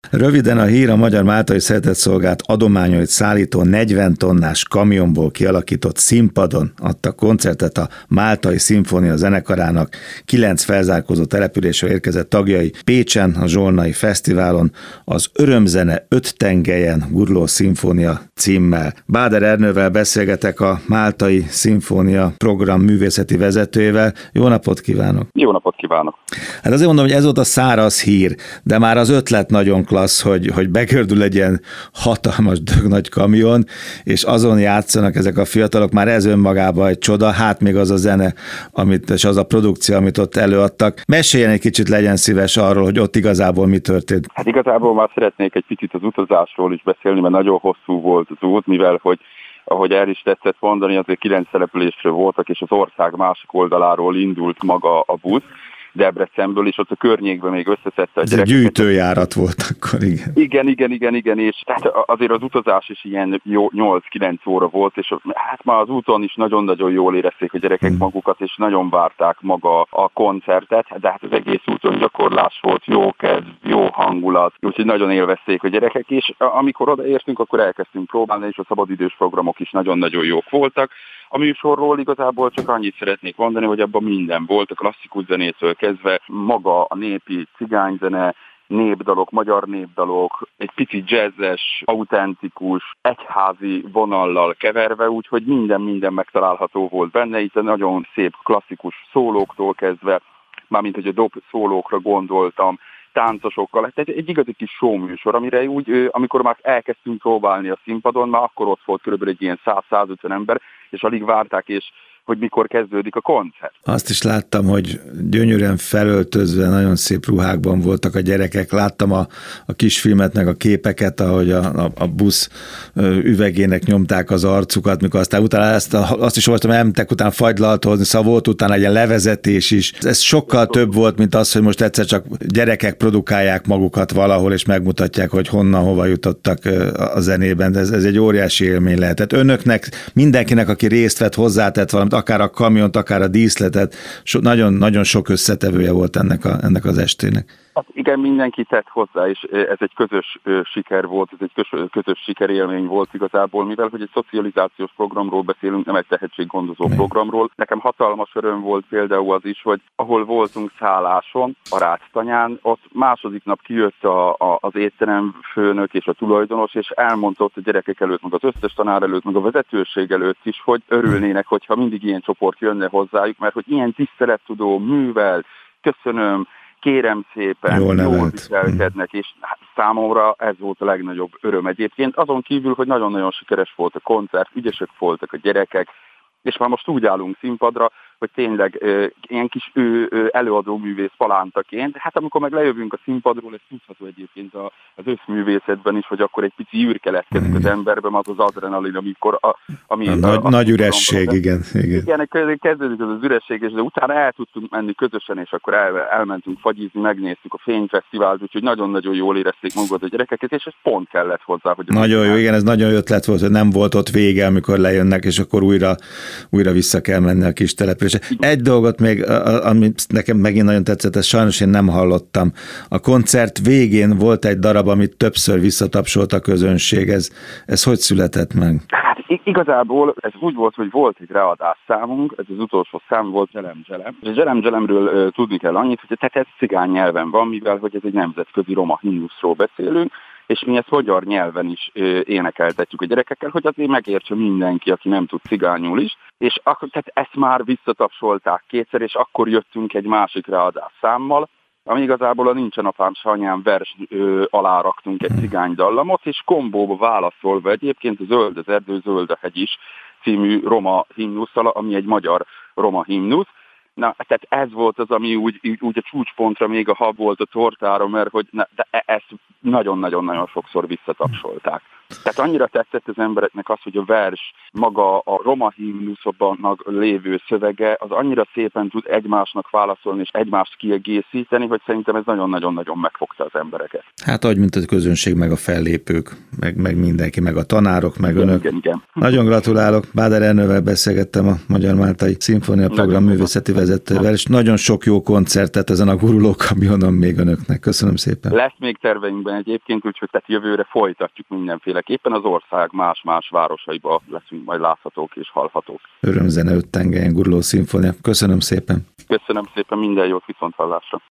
Röviden a hír: a Magyar Máltai Szeretetszolgálat adományait szállító 40 tonnás kamionból kialakított színpadon adta koncertet a Máltai Szimfónia Zenekarának 9 felzárkózó településről érkezett tagjai Pécsen, a Zsolnai Fesztiválon, az Örömzene 5 tengelyen guruló szimfónia címmel. Báder Ernővel beszélgetek, a Máltai Szimfónia program művészeti vezetőjével. Jó napot kívánok! Jó napot kívánok! Hát azért mondom, hogy ez volt a száraz hír, de már az ötlet nagyon klassz, hogy begördül egy ilyen hatalmas dögnagy kamion, és azon játszanak ezek a fiatalok, már ez önmagában egy csoda, hát még az a zene, és az a produkció, amit ott előadtak. Meséljen egy kicsit, legyen szíves arról, hogy ott igazából mi történt. Hát igazából már szeretnék egy picit az utazásról is beszélni, mert nagyon hosszú volt az út, mivel hogy ahogy el is tetszett mondani, azért 9 településről voltak, és az ország másik oldaláról indult maga a busz, Debrecenből, és ott a környékben még összeszedte a gyerekeket. Ez egy gyűjtőjárat volt akkor, igen. Igen, és tehát azért az utazás is ilyen 8-9 óra volt, és hát már az úton is nagyon-nagyon jól érezték a gyerekek magukat, és nagyon várták maga a koncertet, de hát az egész úton gyakorlás volt, jó kedv, jó hangulat, úgyhogy nagyon élvezték a gyerekek, és amikor odaértünk, akkor elkezdtünk próbálni, és a szabadidős programok is nagyon-nagyon jók voltak. A műsorról igazából csak annyit szeretnék mondani, hogy abban minden volt, a klasszikus zenétől kezdve maga a népi cigányzene, népdalok, magyar népdalok, egy pici jazzes, autentikus, egyházi vonallal keverve, úgyhogy minden megtalálható volt benne, itt a nagyon szép klasszikus szólóktól kezdve, mármint hogy a dob szólókra gondoltam, táncosokkal, tehát egy igazi kis showműsor, amire úgy, amikor már elkezdtünk próbálni a színpadon, már akkor ott volt körülbelül egy ilyen 100-150 ember, és alig várták, és hogy mikor kezdődik a koncert. Azt is láttam, hogy gyönyörűen felöltözve, nagyon szép ruhákban voltak a gyerekek. Láttam a kisfilmet, meg a képeket, ahogy a busz üvegének nyomták az arcukat, mikor aztán utána azt is olvastam, elmentek utána fagylalt hozni, szóval volt utána egy ilyen levezetés is. Ez sokkal több volt, mint az, hogy most egyszer csak gyerekek produkálják magukat valahol, és megmutatják, hogy honnan, hova jutottak a zenében. Ez egy óriási élmény lehetett. Önöknek, mindenkinek, aki részt vett, hozzátett valamit, akár a kamiont, akár a díszletet, nagyon sok összetevője volt ennek az estének. Hát igen, mindenki tett hozzá, és ez egy közös siker volt, ez egy közös sikerélmény volt igazából, mivel hogy egy szocializációs programról beszélünk, nem egy tehetséggondozó programról. Nekem hatalmas öröm volt például az is, hogy ahol voltunk szálláson, a Ráctanyán, ott második nap kijött az étterem főnök és a tulajdonos, és elmondta ott a gyerekek előtt, meg az összes tanár előtt, meg a vezetőség előtt is, hogy örülnének, hogyha mindig ilyen csoport jönne hozzájuk, mert hogy ilyen tisztelettudó, művel, köszönöm, kérem szépen, jól viselkednek, és számomra ez volt a legnagyobb öröm egyébként. Azon kívül, hogy nagyon-nagyon sikeres volt a koncert, ügyesek voltak a gyerekek, és már most úgy állunk színpadra, hogy tényleg ilyen kis előadó művész palántaként. Hát amikor meg lejövünk a színpadról, ez tudható egyébként az összművészetben is, hogy akkor egy pici űr keletkezik az emberben, az adrenalin, amikor nagy üresség, igen. Igen, kezdődik az üresség, és de utána el tudtunk menni közösen, és akkor elmentünk fagyizni, megnéztük a Fényfesztivált, úgyhogy nagyon-nagyon jól érezték magukat a gyerekeket, és ez pont kellett hozzá. Hogy nagyon jó, igen, ez nagyon ötlet volt, hogy nem volt ott vége, amikor lejönnek, és akkor újra vissza kell menni a kis településre. Egy dolgot még, ami nekem megint nagyon tetszett, ezt sajnos én nem hallottam. A koncert végén volt egy darab, amit többször visszatapsolt a közönség. Ez hogy született meg? Hát igazából ez úgy volt, hogy volt egy readás számunk, ez az utolsó szám volt Zselem Zselem. És Zselem Zselemről tudni kell annyit, hogy tehát ez cigány nyelven van, mivel hogy ez egy nemzetközi roma himnuszról beszélünk, és mi ezt magyar nyelven is énekeltetjük a gyerekekkel, hogy azért megértse mindenki, aki nem tud cigányul is, és akkor, tehát ezt már visszatapsolták kétszer, és akkor jöttünk egy másik readás számmal, ami igazából a Nincsen apám s anyám vers alá raktunk egy cigány dallamot, és kombóba válaszolva egyébként a Zöld az erdő, zöld a hegy is című roma himnusszal, ami egy magyar roma himnusz. Na, tehát ez volt az, ami úgy a csúcspontra még a hab volt a tortára, mert hogy de ezt nagyon-nagyon sokszor visszatapsolták. Tehát annyira tetszett az embereknek az, hogy a vers, maga a roma himnuszban lévő szövege, az annyira szépen tud egymásnak válaszolni és egymást kiegészíteni, hogy szerintem ez nagyon-nagyon-nagyon megfogta az embereket. Hát ahogy mint a közönség meg a fellépők meg mindenki, meg a tanárok, meg igen, önök. Igen. Nagyon gratulálok. Báder Ernővel beszélgettem, a Magyar Máltai Szimfónia Program művészeti vezetővel, és nagyon sok jó koncertet ezen a gurulókamionon még önöknek. Köszönöm szépen. Lesz még terveinkben egyébként, úgyhogy tehát jövőre folytatjuk mindenféleképpen. Az ország más-más városaiba leszünk majd láthatók és hallhatók. Örömzene 5 tengelyen guruló szimfónia. Köszönöm szépen. Köszönöm szépen, minden jót, viszonthallásra.